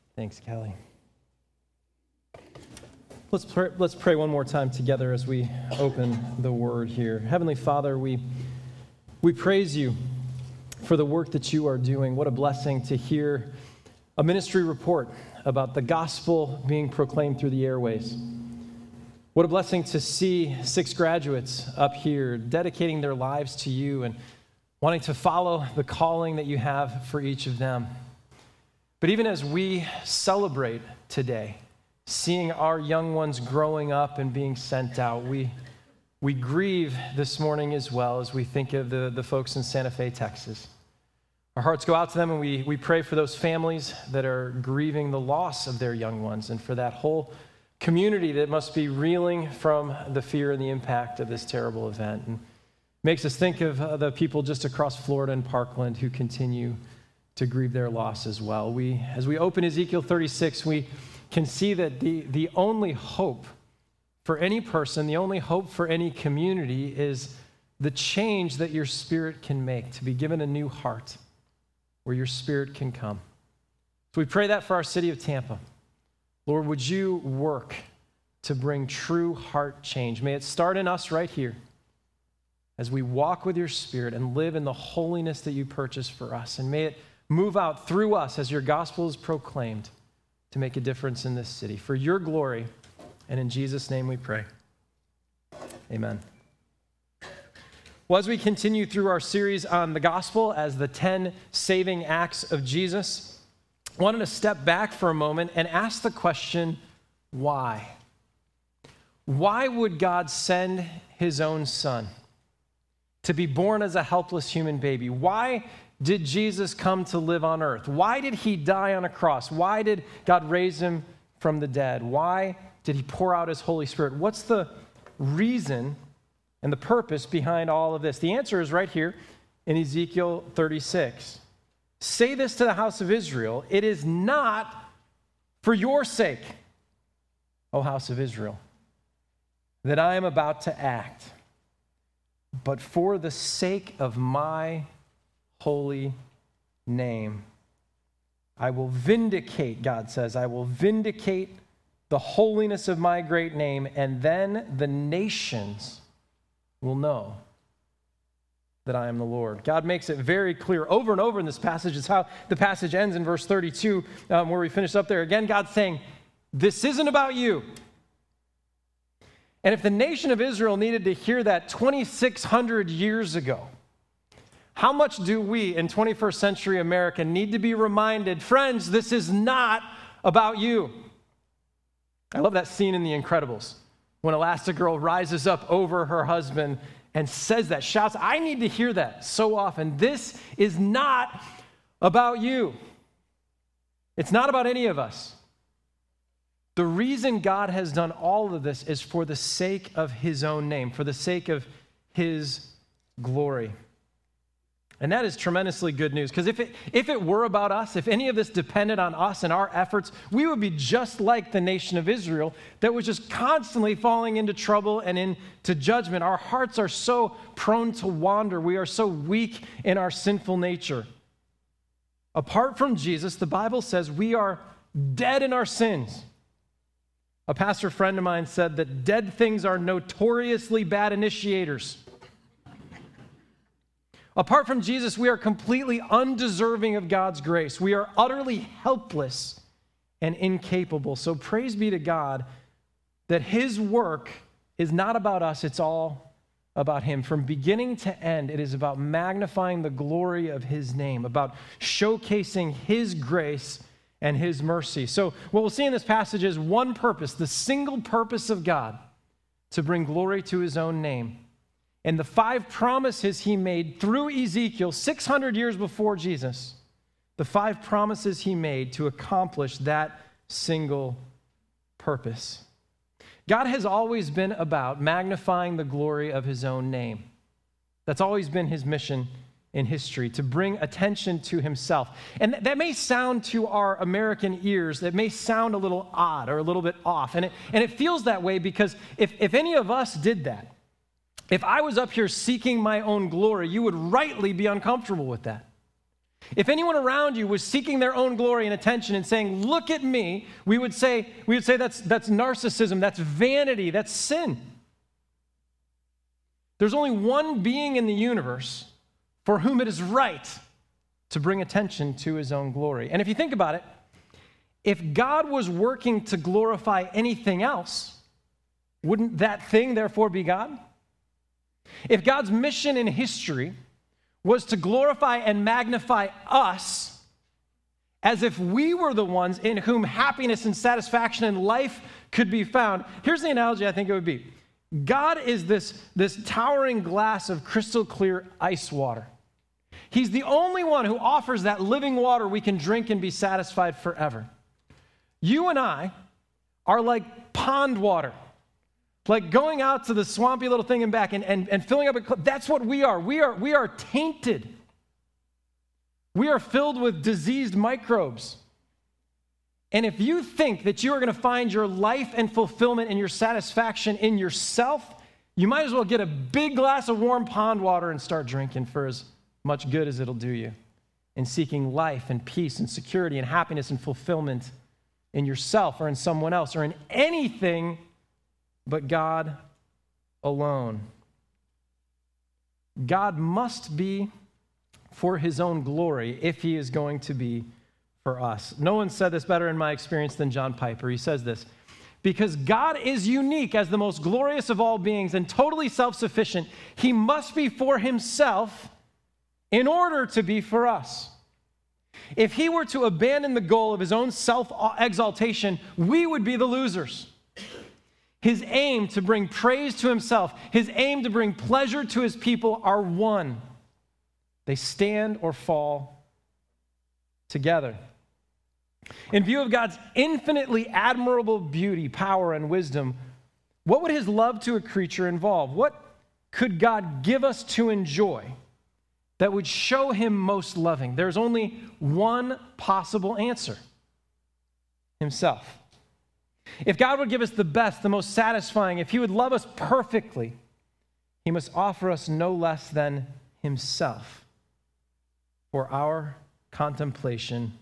Thanks, Kelly. Let's pray one more time together as we open the Word here. Heavenly Father, we praise you for the work that you are doing. What a blessing to hear a ministry report about the gospel being proclaimed through the airways. What a blessing to see 6 graduates up here dedicating their lives to you and wanting to follow the calling that you have for each of them. But even as we celebrate today, seeing our young ones growing up and being sent out, we grieve this morning as well as we think of the folks in Santa Fe, Texas. Our hearts go out to them, and we pray for those families that are grieving the loss of their young ones and for that whole community that must be reeling from the fear and the impact of this terrible event. And makes us think of the people just across Florida and Parkland who continue to grieve their loss as well. As we open Ezekiel 36, we can see that the only hope for any person, the only hope for any community is the change that your spirit can make, to be given a new heart where your spirit can come. So we pray that for our city of Tampa. Lord, would you work to bring true heart change? May it start in us right here as we walk with your spirit and live in the holiness that you purchased for us. And may it move out through us as your gospel is proclaimed to make a difference in this city. For your glory, and in Jesus' name we pray. Amen. Well, as we continue through our series on the gospel as the 10 saving acts of Jesus, I wanted to step back for a moment and ask the question, why? Why would God send his own son to be born as a helpless human baby? Why did Jesus come to live on earth? Why did he die on a cross? Why did God raise him from the dead? Why did he pour out his Holy Spirit? What's the reason and the purpose behind all of this? The answer is right here in Ezekiel 36. Say this to the house of Israel, it is not for your sake, O house of Israel, that I am about to act, but for the sake of my holy name. I will vindicate, God says, I will vindicate the holiness of my great name, and then the nations will know that I am the Lord. God makes it very clear over and over in this passage. It's how the passage ends in verse 32, where we finish up there. Again, God's saying, this isn't about you. And if the nation of Israel needed to hear that 2,600 years ago, how much do we in 21st century America need to be reminded, friends, this is not about you. I love that scene in The Incredibles when Elastigirl rises up over her husband and says that, shouts. I need to hear that so often. This is not about you. It's not about any of us. The reason God has done all of this is for the sake of his own name, for the sake of his glory. And that is tremendously good news, because if it were about us, if any of this depended on us and our efforts, we would be just like the nation of Israel that was just constantly falling into trouble and into judgment. Our hearts are so prone to wander. We are so weak in our sinful nature. Apart from Jesus, the Bible says we are dead in our sins. A pastor friend of mine said that dead things are notoriously bad initiators. Apart from Jesus, we are completely undeserving of God's grace. We are utterly helpless and incapable. So praise be to God that his work is not about us, it's all about him. From beginning to end, it is about magnifying the glory of his name, about showcasing his grace and his mercy. So what we'll see in this passage is one purpose, the single purpose of God, to bring glory to his own name. And the 5 promises he made through Ezekiel 600 years before Jesus, the 5 promises he made to accomplish that single purpose. God has always been about magnifying the glory of his own name. That's always been his mission in history, to bring attention to himself. And that may sound to our American ears, that may sound a little odd or a little bit off. And it feels that way because if any of us did that, if I was up here seeking my own glory, you would rightly be uncomfortable with that. If anyone around you was seeking their own glory and attention and saying, "Look at me," we would say that's narcissism, that's vanity, that's sin. There's only one being in the universe for whom it is right to bring attention to his own glory. And if you think about it, if God was working to glorify anything else, wouldn't that thing therefore be God? If God's mission in history was to glorify and magnify us as if we were the ones in whom happiness and satisfaction and life could be found, here's the analogy I think it would be. God is this towering glass of crystal clear ice water. He's the only one who offers that living water we can drink and be satisfied forever. You and I are like pond water, like going out to the swampy little thing and back and filling up a, that's what we are. We are tainted. We are filled with diseased microbes. And if you think that you are going to find your life and fulfillment and your satisfaction in yourself, you might as well get a big glass of warm pond water and start drinking for as much good as it'll do you in seeking life and peace and security and happiness and fulfillment in yourself or in someone else or in anything but God alone. God must be for his own glory if he is going to be for us. No one said this better in my experience than John Piper. He says this, because God is unique as the most glorious of all beings and totally self-sufficient, he must be for himself in order to be for us. If he were to abandon the goal of his own self-exaltation, we would be the losers. His aim to bring praise to himself, his aim to bring pleasure to his people are one. They stand or fall together. In view of God's infinitely admirable beauty, power, and wisdom, what would his love to a creature involve? What could God give us to enjoy that would show him most loving? There's only one possible answer: himself. If God would give us the best, the most satisfying, if he would love us perfectly, he must offer us no less than himself for our contemplation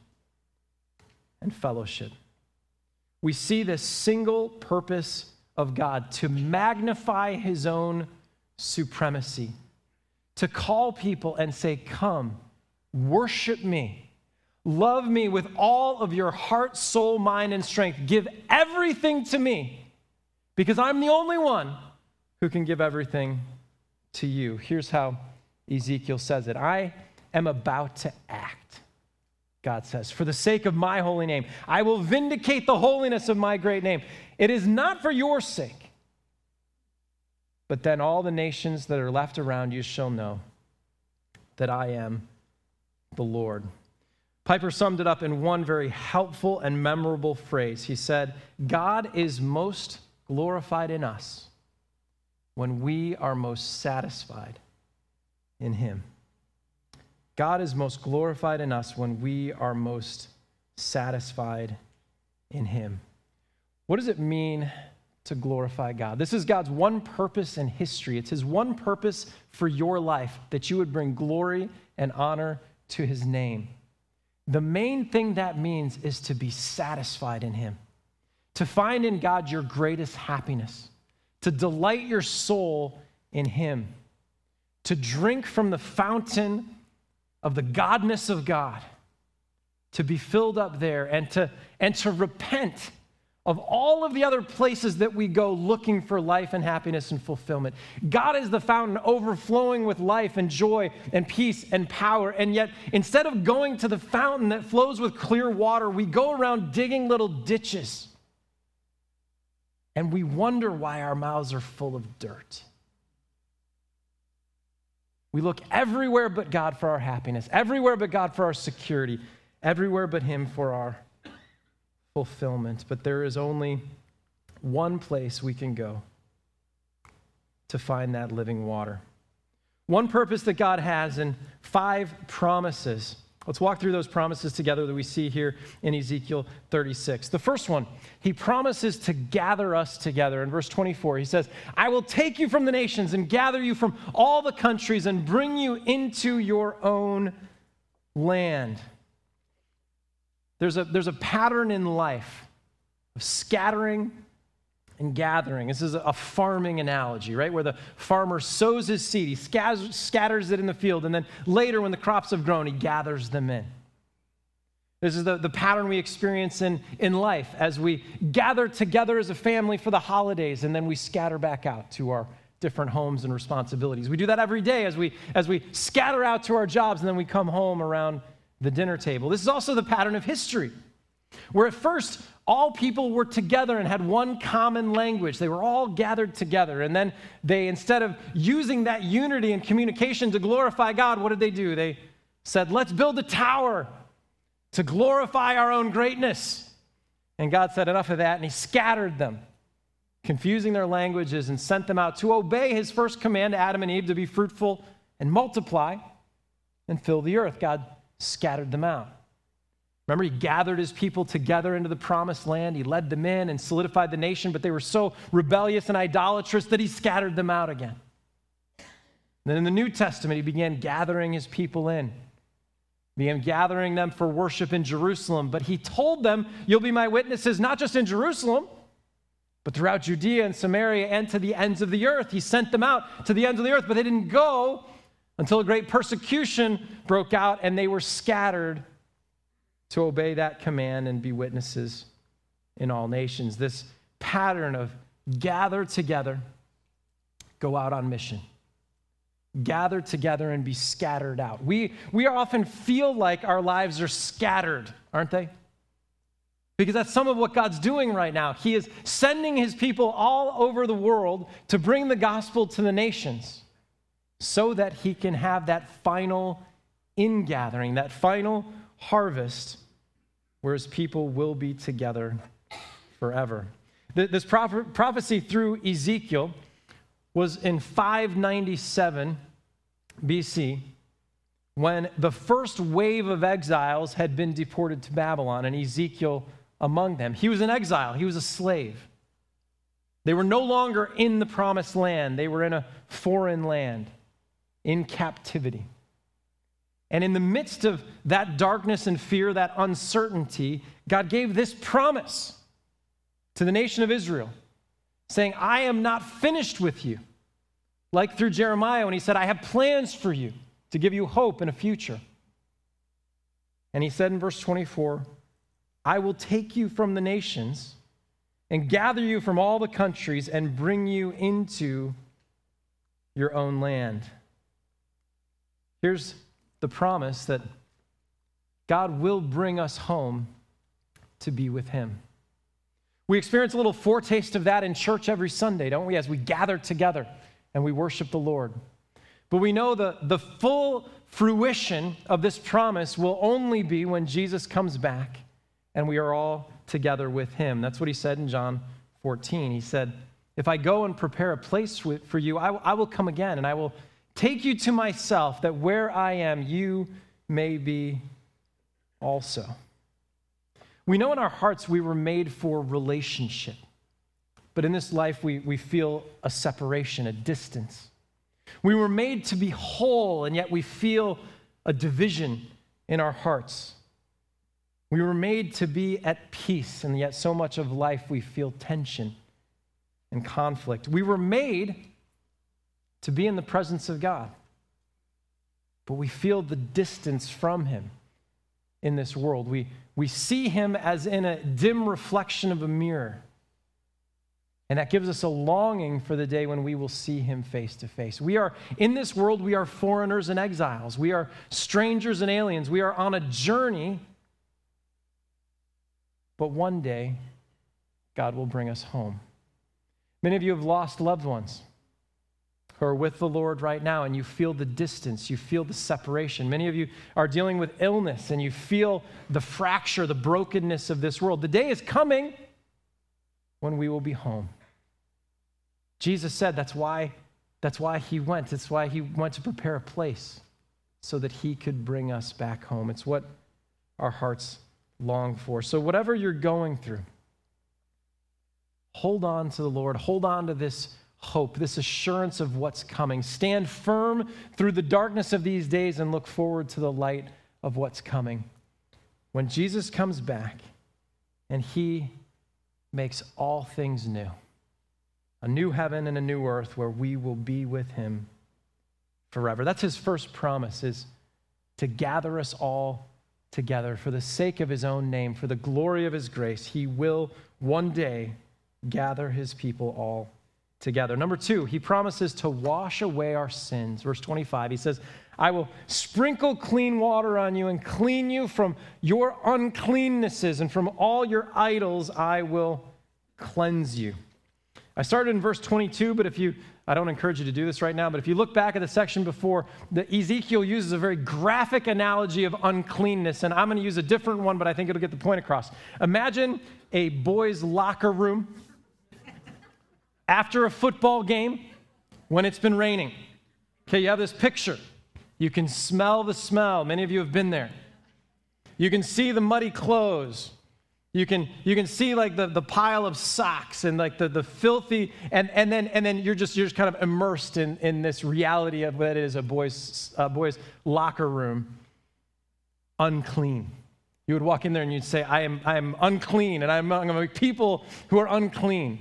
and fellowship. We see this single purpose of God to magnify his own supremacy, to call people and say, "Come, worship me, love me with all of your heart, soul, mind, and strength. Give everything to me because I'm the only one who can give everything to you." Here's how Ezekiel says it. "I am about to act," God says, "for the sake of my holy name. I will vindicate the holiness of my great name. It is not for your sake, but then all the nations that are left around you shall know that I am the Lord." Piper summed it up in one very helpful and memorable phrase. He said, "God is most glorified in us when we are most satisfied in him." God is most glorified in us when we are most satisfied in him. What does it mean to glorify God? This is God's one purpose in history. It's his one purpose for your life, that you would bring glory and honor to his name. The main thing that means is to be satisfied in him, to find in God your greatest happiness, to delight your soul in him, to drink from the fountain of the godness of God, to be filled up there and to repent of all of the other places that we go looking for life and happiness and fulfillment. God is the fountain overflowing with life and joy and peace and power, and yet instead of going to the fountain that flows with clear water, we go around digging little ditches, and we wonder why our mouths are full of dirt. We look everywhere but God for our happiness, everywhere but God for our security, everywhere but him for our fulfillment. But there is only one place we can go to find that living water. One purpose that God has and 5 promises. Let's walk through those promises together that we see here in Ezekiel 36. The first one, he promises to gather us together. In verse 24, he says, "I will take you from the nations and gather you from all the countries and bring you into your own land. There's a pattern in life of scattering and gathering. This is a farming analogy, right? Where the farmer sows his seed, he scatters it in the field, and then later when the crops have grown, he gathers them in. This is the pattern we experience in life as we gather together as a family for the holidays, and then we scatter back out to our different homes and responsibilities. We do that every day as we scatter out to our jobs, and then we come home around the dinner table. This is also the pattern of history, where at first all people were together and had one common language. They were all gathered together, and then they, instead of using that unity and communication to glorify God, what did they do? They said, let's build a tower to glorify our own greatness. And God said, enough of that, and he scattered them, confusing their languages, and sent them out to obey his first command to Adam and Eve to be fruitful and multiply and fill the earth. God scattered them out. Remember, he gathered his people together into the promised land. He led them in and solidified the nation, but they were so rebellious and idolatrous that he scattered them out again. And then in the New Testament, he began gathering his people in. Began gathering them for worship in Jerusalem, but he told them, you'll be my witnesses, not just in Jerusalem, but throughout Judea and Samaria and to the ends of the earth. He sent them out to the ends of the earth, but they didn't go until a great persecution broke out and they were scattered to obey that command and be witnesses in all nations. This pattern of gather together, go out on mission. Gather together and be scattered out. We often feel like our lives are scattered, aren't they? Because that's some of what God's doing right now. He is sending his people all over the world to bring the gospel to the nations so that he can have that final ingathering, that final harvest where his people will be together forever. This prophecy through Ezekiel was in 597 BC when the first wave of exiles had been deported to Babylon, and Ezekiel among them. He was in exile. He was a slave. They were no longer in the promised land. They were in a foreign land, in captivity. And in the midst of that darkness and fear, that uncertainty, God gave this promise to the nation of Israel, saying, I am not finished with you. Like through Jeremiah when he said, I have plans for you to give you hope and a future. And he said in verse 24, I will take you from the nations and gather you from all the countries and bring you into your own land. Here's the promise that God will bring us home to be with him. We experience a little foretaste of that in church every Sunday, don't we, as we gather together and we worship the Lord. But we know the full fruition of this promise will only be when Jesus comes back and we are all together with him. That's what he said in John 14. He said, if I go and prepare a place for you, I will come again and I will take you to myself, that where I am, you may be also. We know in our hearts we were made for relationship. But in this life, we feel a separation, a distance. We were made to be whole, and yet we feel a division in our hearts. We were made to be at peace, and yet so much of life we feel tension and conflict. We were made to be in the presence of God, but we feel the distance from him in this world. We see him as in a dim reflection of a mirror. And that gives us a longing for the day when we will see him face to face. We are, in this world, we are foreigners and exiles. We are strangers and aliens. We are on a journey, but one day, God will bring us home. Many of you have lost loved ones who are with the Lord right now, and you feel the distance, you feel the separation. Many of you are dealing with illness, and you feel the fracture, the brokenness of this world. The day is coming when we will be home. Jesus said that's why he went. That's why he went to prepare a place so that he could bring us back home. It's what our hearts long for. So whatever you're going through, hold on to the Lord. Hold on to this hope, this assurance of what's coming. Stand firm through the darkness of these days and look forward to the light of what's coming. When Jesus comes back and he makes all things new, a new heaven and a new earth where we will be with him forever. That's his first promise, is to gather us all together for the sake of his own name, for the glory of his grace. He will one day gather his people all together. Number two, he promises to wash away our sins. Verse 25, he says, I will sprinkle clean water on you and clean you from your uncleannesses, and from all your idols I will cleanse you. I started in verse 22, but I don't encourage you to do this right now, but if you look back at the section before, Ezekiel uses a very graphic analogy of uncleanness, and I'm going to use a different one, but I think it'll get the point across. Imagine a boys' locker room after a football game when it's been raining. Okay, you have this picture. You can smell the smell. Many of you have been there. You can see the muddy clothes. You can see like the pile of socks and like the filthy, and then you're just kind of immersed in this reality of what it is a boys' locker room, unclean. You would walk in there and you'd say, I am unclean, and I'm among people who are unclean.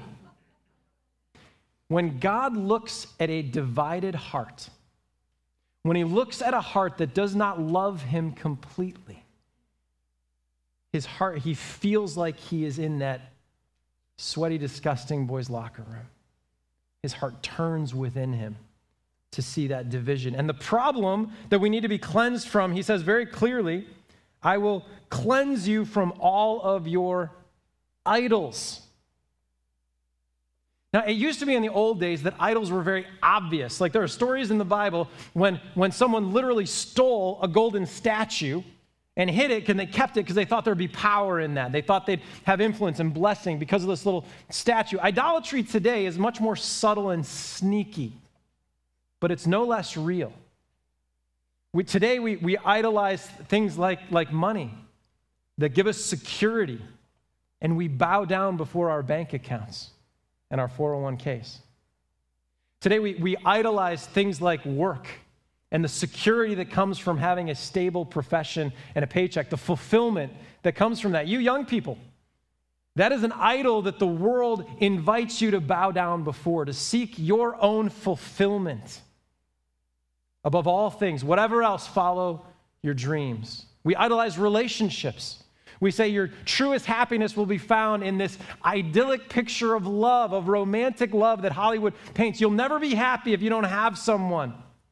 When God looks at a divided heart, when he looks at a heart that does not love him completely, his heart, he feels like he is in that sweaty, disgusting boys' locker room. His heart turns within him to see that division. And the problem that we need to be cleansed from, he says very clearly, I will cleanse you from all of your idols. Now, it used to be in the old days that idols were very obvious. Like there are stories in the Bible when someone literally stole a golden statue and hid it, and they kept it because they thought there'd be power in that. They thought they'd have influence and blessing because of this little statue. Idolatry today is much more subtle and sneaky, but it's no less real. Today we idolize things like money that give us security, and we bow down before our bank accounts and our 401ks. Today we idolize things like work and the security that comes from having a stable profession and a paycheck, the fulfillment that comes from that. You young people, that is an idol that the world invites you to bow down before, to seek your own fulfillment. Above all things, whatever else, follow your dreams. We idolize relationships. We say your truest happiness will be found in this idyllic picture of love, of romantic love that Hollywood paints. You'll never be happy if you don't have someone.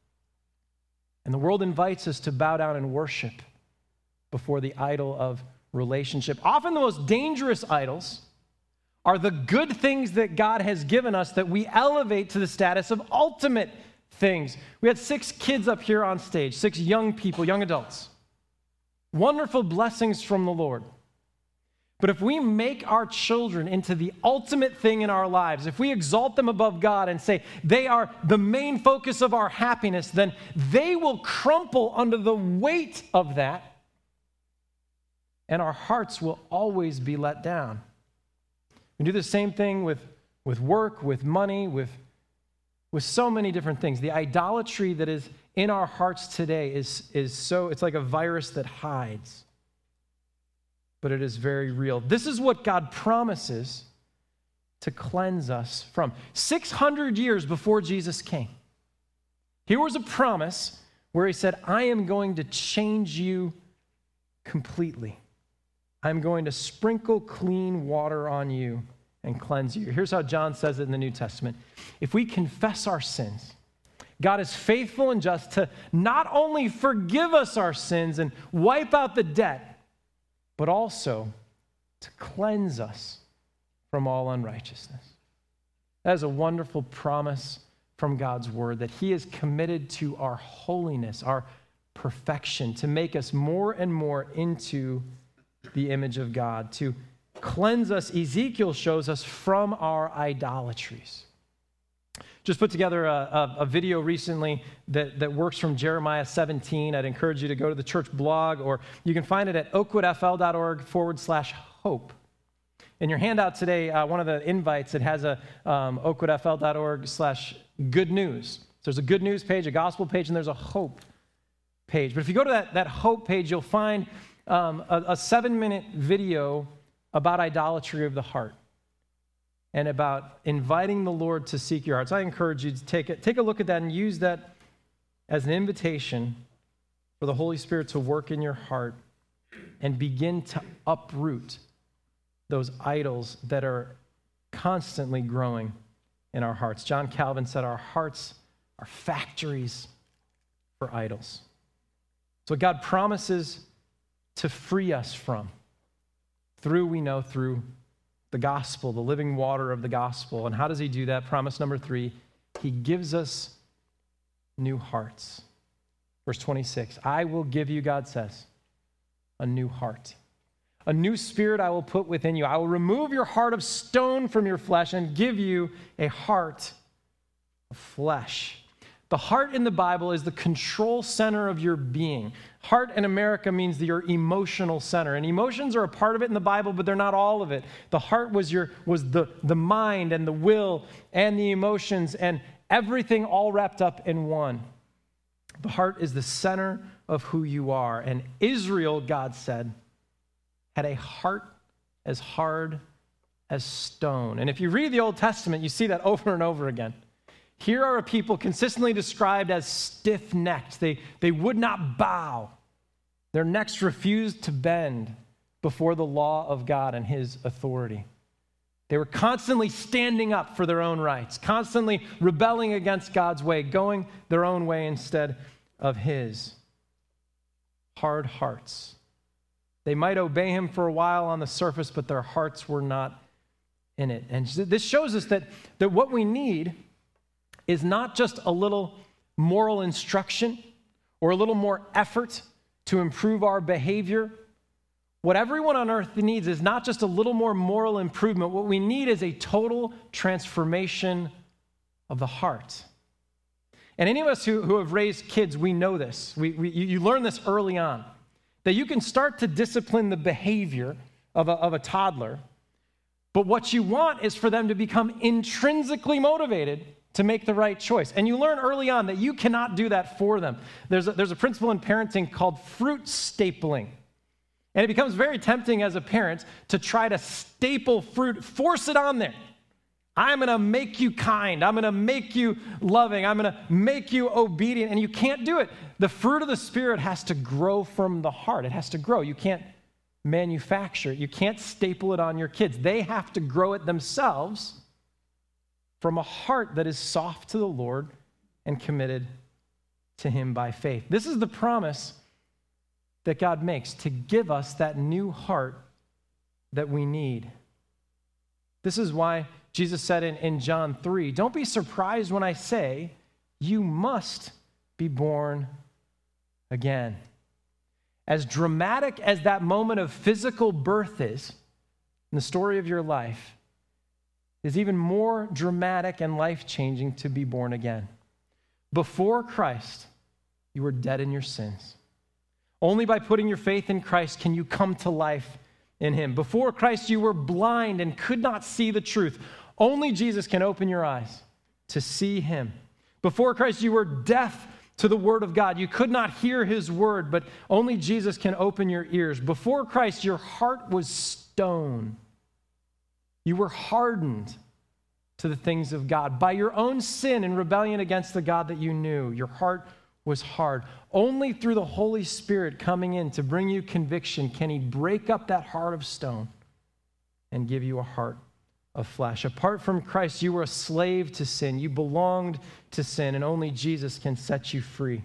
And the world invites us to bow down and worship before the idol of relationship. Often the most dangerous idols are the good things that God has given us that we elevate to the status of ultimate things. We had 6 kids up here on stage, 6 young people, young adults. Wonderful blessings from the Lord. But if we make our children into the ultimate thing in our lives, if we exalt them above God and say they are the main focus of our happiness, then they will crumple under the weight of that, and our hearts will always be let down. We do the same thing with work, with money, with so many different things. The idolatry that is in our hearts today is so, it's like a virus that hides. But it is very real. This is what God promises to cleanse us from. 600 years before Jesus came, here was a promise where he said, I am going to change you completely. I'm going to sprinkle clean water on you and cleanse you. Here's how John says it in the New Testament. If we confess our sins, God is faithful and just to not only forgive us our sins and wipe out the debt, but also to cleanse us from all unrighteousness. That is a wonderful promise from God's word, that he is committed to our holiness, our perfection, to make us more and more into the image of God, to cleanse us, Ezekiel shows us, from our idolatries. Just put together a video recently that works from Jeremiah 17. I'd encourage you to go to the church blog, or you can find it at oakwoodfl.org/hope. In your handout today, one of the invites, it has a oakwoodfl.org/good news. So there's a good news page, a gospel page, and there's a hope page. But if you go to that hope page, you'll find a 7-minute video about idolatry of the heart and about inviting the Lord to seek your hearts. I encourage you to take a look at that and use that as an invitation for the Holy Spirit to work in your heart and begin to uproot those idols that are constantly growing in our hearts. John Calvin said our hearts are factories for idols. So God promises to free us from through the gospel, the living water of the gospel. And how does he do that? Promise number 3, he gives us new hearts. Verse 26, I will give you, God says, a new heart. A new spirit I will put within you. I will remove your heart of stone from your flesh and give you a heart of flesh. The heart in the Bible is the control center of your being. Heart in America means your emotional center. And emotions are a part of it in the Bible, but they're not all of it. The heart was the mind and the will and the emotions and everything all wrapped up in one. The heart is the center of who you are. And Israel, God said, had a heart as hard as stone. And if you read the Old Testament, you see that over and over again. Here are a people consistently described as stiff-necked. They would not bow. Their necks refused to bend before the law of God and his authority. They were constantly standing up for their own rights, constantly rebelling against God's way, going their own way instead of his. Hard hearts. They might obey him for a while on the surface, but their hearts were not in it. And this shows us that what we need is not just a little moral instruction or a little more effort to improve our behavior. What everyone on earth needs is not just a little more moral improvement. What we need is a total transformation of the heart. And any of us who have raised kids, we know this. You learn this early on, that you can start to discipline the behavior of a toddler, but what you want is for them to become intrinsically motivated to make the right choice. And you learn early on that you cannot do that for them. There's a principle in parenting called fruit stapling. And it becomes very tempting as a parent to try to staple fruit, force it on there. I'm going to make you kind. I'm going to make you loving. I'm going to make you obedient. And you can't do it. The fruit of the Spirit has to grow from the heart. It has to grow. You can't manufacture it. You can't staple it on your kids. They have to grow it themselves from a heart that is soft to the Lord and committed to him by faith. This is the promise that God makes to give us that new heart that we need. This is why Jesus said in John 3, don't be surprised when I say you must be born again. As dramatic as that moment of physical birth is in the story of your life, is even more dramatic and life-changing to be born again. Before Christ, you were dead in your sins. Only by putting your faith in Christ can you come to life in him. Before Christ, you were blind and could not see the truth. Only Jesus can open your eyes to see him. Before Christ, you were deaf to the word of God. You could not hear his word, but only Jesus can open your ears. Before Christ, your heart was stone. You were hardened to the things of God. By your own sin and rebellion against the God that you knew, your heart was hard. Only through the Holy Spirit coming in to bring you conviction can he break up that heart of stone and give you a heart of flesh. Apart from Christ, you were a slave to sin. You belonged to sin, and only Jesus can set you free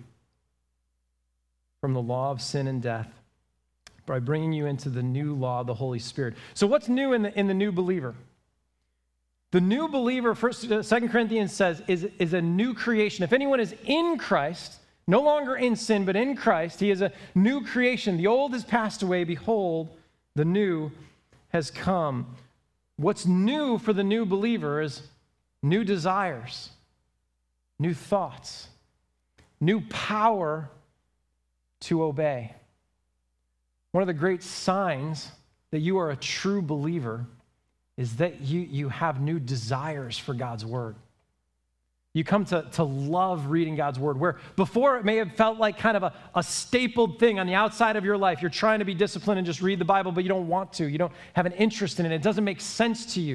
from the law of sin and death by bringing you into the new law of the Holy Spirit. So what's new in the new believer? The new believer, 2 Corinthians says, is a new creation. If anyone is in Christ, no longer in sin, but in Christ, he is a new creation. The old has passed away. Behold, the new has come. What's new for the new believer is new desires, new thoughts, new power to obey. One of the great signs that you are a true believer is that you have new desires for God's word. You come to love reading God's word, where before it may have felt like kind of a stapled thing on the outside of your life. You're trying to be disciplined and just read the Bible, but you don't want to. You don't have an interest in it. It doesn't make sense to you.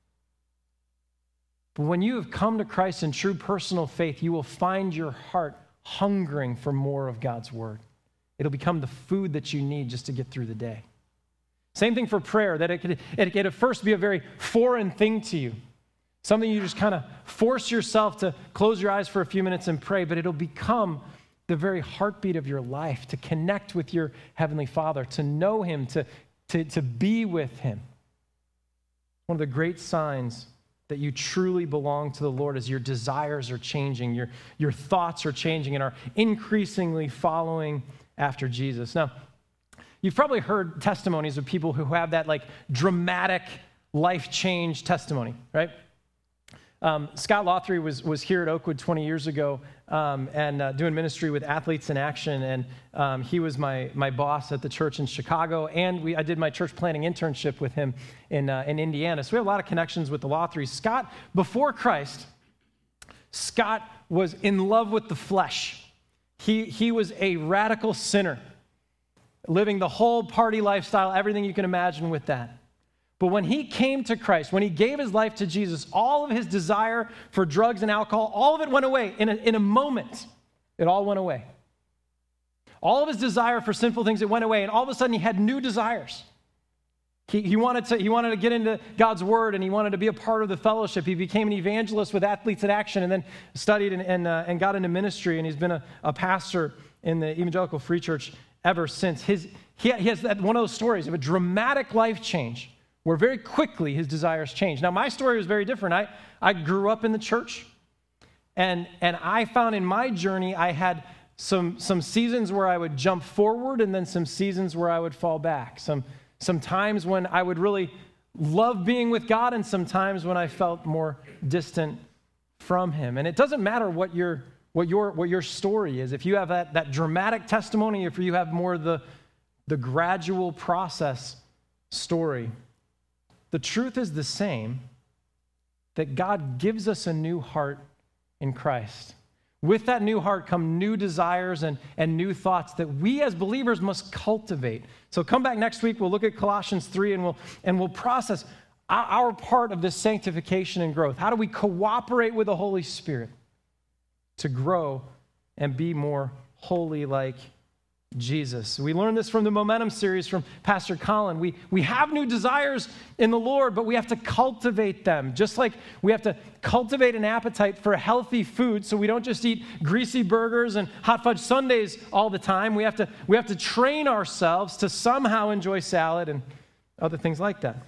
But when you have come to Christ in true personal faith, you will find your heart hungering for more of God's word. It'll become the food that you need just to get through the day. Same thing for prayer, that it could at first be a very foreign thing to you. Something you just kind of force yourself to close your eyes for a few minutes and pray, but it'll become the very heartbeat of your life, to connect with your Heavenly Father, to know Him, to be with Him. One of the great signs that you truly belong to the Lord is your desires are changing, your thoughts are changing and are increasingly following after Jesus. Now, you've probably heard testimonies of people who have that like dramatic life change testimony, right? Scott Lothry was here at Oakwood 20 years ago and doing ministry with Athletes in Action, and he was my boss at the church in Chicago, and I did my church planning internship with him in Indiana. So we have a lot of connections with the Lothrys. Scott, before Christ, Scott was in love with the flesh. He was a radical sinner, living the whole party lifestyle, everything you can imagine with that. But when he came to Christ, when he gave his life to Jesus, all of his desire for drugs and alcohol, all of it went away in a moment. It all went away. All of his desire for sinful things, it went away, and all of a sudden he had new desires. He wanted to get into God's word, and he wanted to be a part of the fellowship. He became an evangelist with Athletes in Action, and then studied and got into ministry, and he's been a pastor in the Evangelical Free Church ever since. He has one of those stories of a dramatic life change, where very quickly his desires changed. Now, my story was very different. I grew up in the church, and I found in my journey I had some seasons where I would jump forward and then some seasons where I would fall back. Some times when I would really love being with God and some times when I felt more distant from Him. And it doesn't matter what your story is. If you have that dramatic testimony, if you have more the gradual process story, the truth is the same, that God gives us a new heart in Christ. With that new heart come new desires and new thoughts that we as believers must cultivate. So come back next week, we'll look at Colossians 3 and we'll process our part of this sanctification and growth. How do we cooperate with the Holy Spirit to grow and be more holy like Jesus? We learned this from the Momentum series from Pastor Colin. We have new desires in the Lord, but we have to cultivate them. Just like we have to cultivate an appetite for healthy food so we don't just eat greasy burgers and hot fudge sundaes all the time. We have to train ourselves to somehow enjoy salad and other things like that.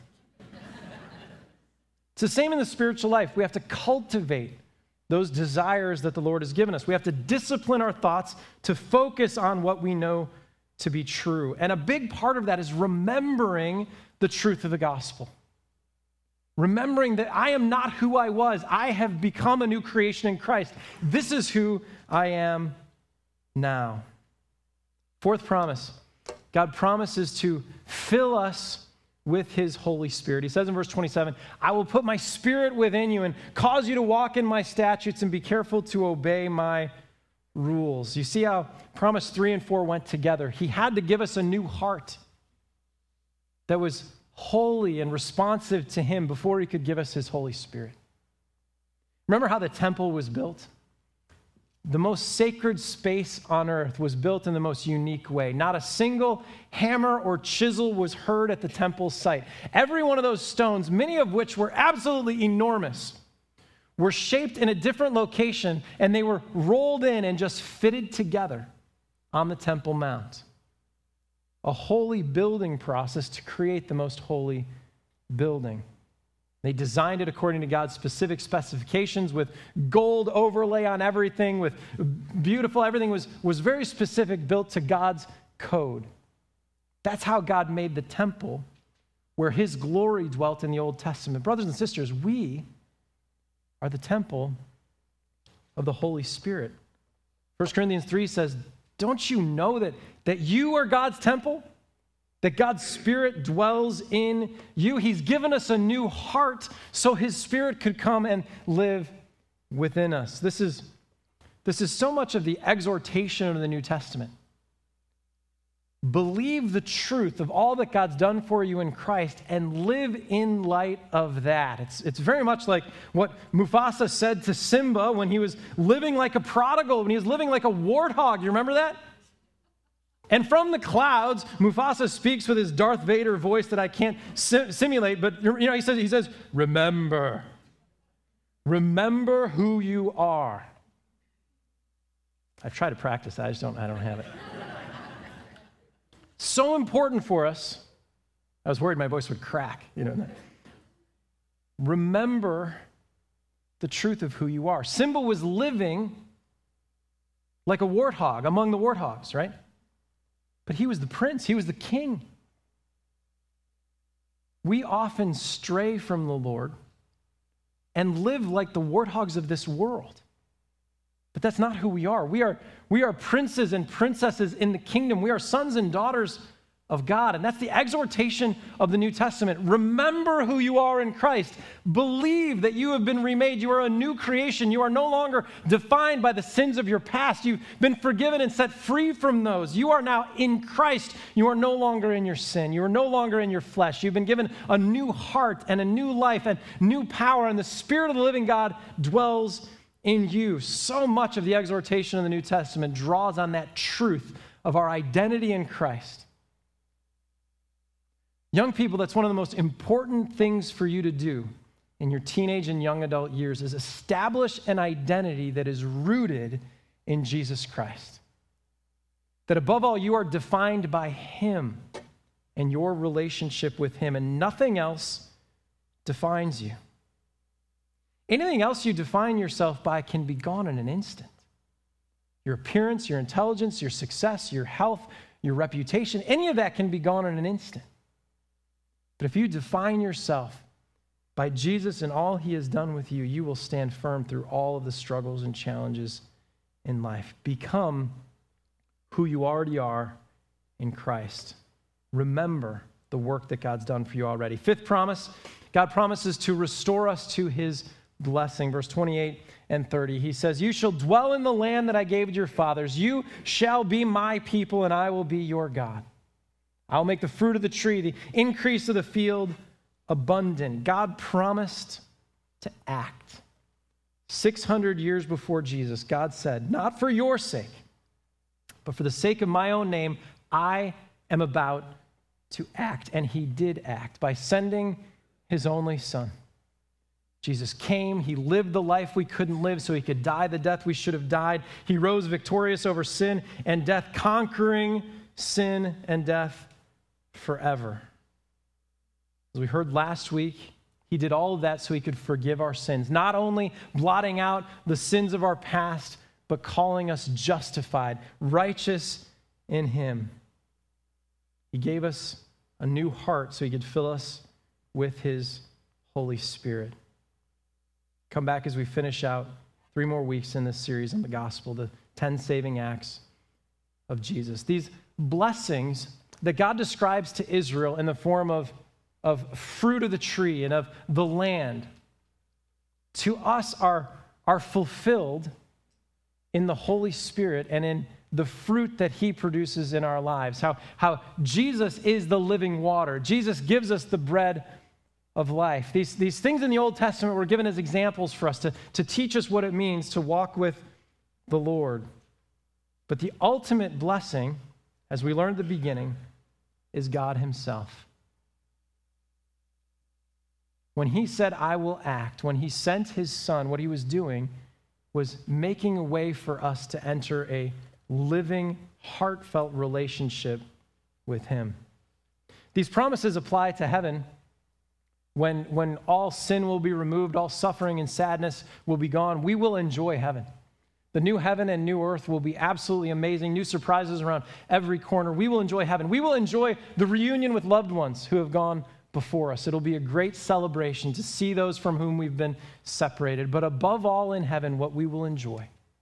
It's the same in the spiritual life. We have to cultivate those desires that the Lord has given us. We have to discipline our thoughts to focus on what we know to be true. And a big part of that is remembering the truth of the gospel. Remembering that I am not who I was. I have become a new creation in Christ. This is who I am now. Fourth promise. God promises to fill us with His Holy Spirit. He says in verse 27, I will put my Spirit within you and cause you to walk in my statutes and be careful to obey my rules. You see how promise 3 and 4 went together. He had to give us a new heart that was holy and responsive to Him before He could give us His Holy Spirit. Remember how the temple was built? The most sacred space on earth was built in the most unique way. Not a single hammer or chisel was heard at the temple site. Every one of those stones, many of which were absolutely enormous, were shaped in a different location, and they were rolled in and just fitted together on the Temple Mount. A holy building process to create the most holy building. They designed it according to God's specific specifications with gold overlay on everything, with beautiful, everything was very specific, built to God's code. That's how God made the temple where His glory dwelt in the Old Testament. Brothers and sisters, we are the temple of the Holy Spirit. 1 Corinthians 3 says, don't you know that you are God's temple? That God's Spirit dwells in you. He's given us a new heart so His Spirit could come and live within us. This is so much of the exhortation of the New Testament. Believe the truth of all that God's done for you in Christ and live in light of that. It's very much like what Mufasa said to Simba when he was living like a prodigal, when he was living like a warthog. You remember that? And from the clouds, Mufasa speaks with his Darth Vader voice that I can't simulate, but he says, remember who you are. I've tried to practice that, I don't have it. So important for us. I was worried my voice would crack, Remember the truth of who you are. Simba was living like a warthog among the warthogs, right? But he was the prince, he was the king. We often stray from the Lord and live like the warthogs of this world. But that's not who we are. We are princes and princesses in the kingdom. We are sons and daughters of God. And that's the exhortation of the New Testament. Remember who you are in Christ. Believe that you have been remade. You are a new creation. You are no longer defined by the sins of your past. You've been forgiven and set free from those. You are now in Christ. You are no longer in your sin. You are no longer in your flesh. You've been given a new heart and a new life and new power. And the Spirit of the living God dwells in you. So much of the exhortation of the New Testament draws on that truth of our identity in Christ. Young people, that's one of the most important things for you to do in your teenage and young adult years is establish an identity that is rooted in Jesus Christ. That above all, you are defined by Him and your relationship with Him, and nothing else defines you. Anything else you define yourself by can be gone in an instant. Your appearance, your intelligence, your success, your health, your reputation, any of that can be gone in an instant. But if you define yourself by Jesus and all He has done with you, you will stand firm through all of the struggles and challenges in life. Become who you already are in Christ. Remember the work that God's done for you already. Fifth promise, God promises to restore us to His blessing. Verse 28 and 30, He says, you shall dwell in the land that I gave to your fathers. You shall be my people, and I will be your God. I'll make the fruit of the tree, the increase of the field abundant. God promised to act. 600 years before Jesus, God said, not for your sake, but for the sake of my own name, I am about to act. And He did act by sending His only Son. Jesus came, He lived the life we couldn't live so He could die the death we should have died. He rose victorious over sin and death, conquering sin and death forever. As we heard last week, He did all of that so He could forgive our sins, not only blotting out the sins of our past, but calling us justified, righteous in Him. He gave us a new heart so He could fill us with His Holy Spirit. Come back as we finish out 3 more weeks in this series on the gospel, the 10 saving acts of Jesus. These blessings that God describes to Israel in the form of fruit of the tree and of the land, to us are fulfilled in the Holy Spirit and in the fruit that He produces in our lives. How Jesus is the living water. Jesus gives us the bread of life. These things in the Old Testament were given as examples for us to teach us what it means to walk with the Lord. But the ultimate blessing, as we learned at the beginning, is God Himself. When He said, I will act, when He sent His Son, what He was doing was making a way for us to enter a living, heartfelt relationship with Him. These promises apply to heaven when all sin will be removed, all suffering and sadness will be gone. We will enjoy heaven. The new heaven and new earth will be absolutely amazing. New surprises around every corner. We will enjoy heaven. We will enjoy the reunion with loved ones who have gone before us. It'll be a great celebration to see those from whom we've been separated. But above all in heaven, what we will enjoy,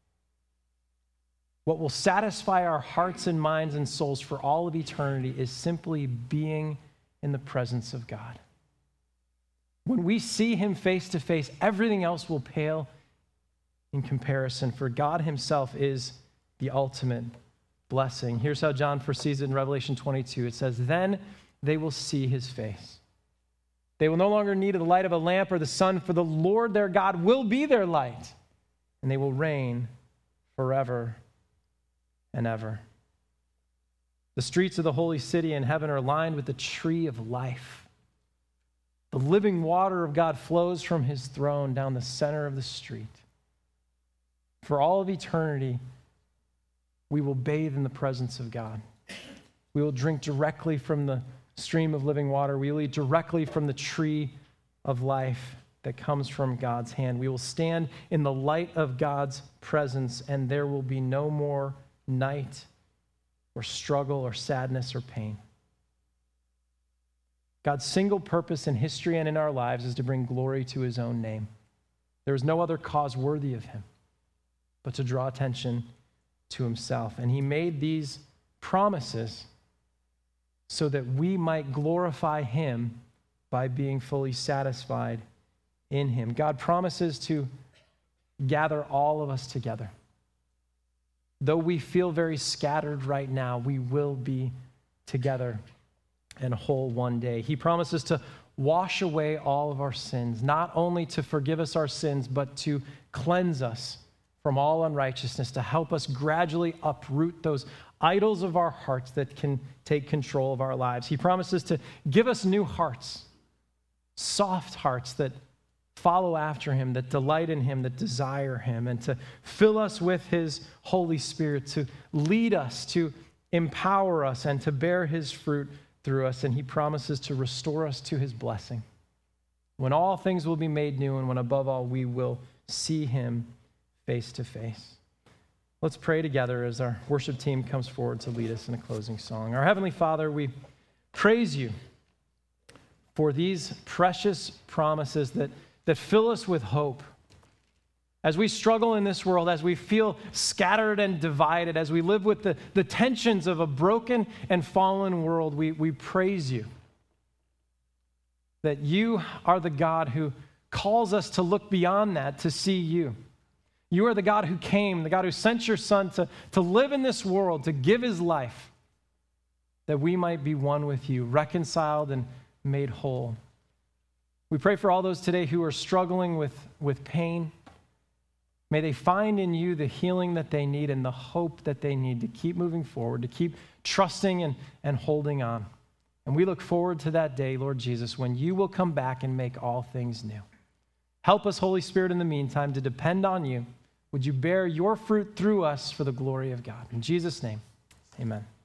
what will satisfy our hearts and minds and souls for all of eternity is simply being in the presence of God. When we see Him face to face, everything else will pale in comparison, for God himself is the ultimate blessing. Here's how John foresees it in Revelation 22. It says, "Then they will see his face. They will no longer need the light of a lamp or the sun, for the Lord their God will be their light, and they will reign forever and ever." The streets of the holy city in heaven are lined with the tree of life. The living water of God flows from his throne down the center of the street. For all of eternity, we will bathe in the presence of God. We will drink directly from the stream of living water. We will eat directly from the tree of life that comes from God's hand. We will stand in the light of God's presence, and there will be no more night or struggle or sadness or pain. God's single purpose in history and in our lives is to bring glory to his own name. There is no other cause worthy of him but to draw attention to himself. And he made these promises so that we might glorify him by being fully satisfied in him. God promises to gather all of us together. Though we feel very scattered right now, we will be together and whole one day. He promises to wash away all of our sins, not only to forgive us our sins, but to cleanse us from all unrighteousness, to help us gradually uproot those idols of our hearts that can take control of our lives. He promises to give us new hearts, soft hearts that follow after him, that delight in him, that desire him, and to fill us with his Holy Spirit, to lead us, to empower us, and to bear his fruit through us. And he promises to restore us to his blessing, when all things will be made new, and when above all we will see him face to face. Let's pray together as our worship team comes forward to lead us in a closing song. Our Heavenly Father, we praise you for these precious promises that fill us with hope. As we struggle in this world, as we feel scattered and divided, as we live with the tensions of a broken and fallen world, we praise you that you are the God who calls us to look beyond that, to see you. You are the God who came, the God who sent your Son to live in this world, to give his life, that we might be one with you, reconciled and made whole. We pray for all those today who are struggling with pain. May they find in you the healing that they need and the hope that they need to keep moving forward, to keep trusting and holding on. And we look forward to that day, Lord Jesus, when you will come back and make all things new. Help us, Holy Spirit, in the meantime, to depend on you. Would you bear your fruit through us for the glory of God? In Jesus' name, amen.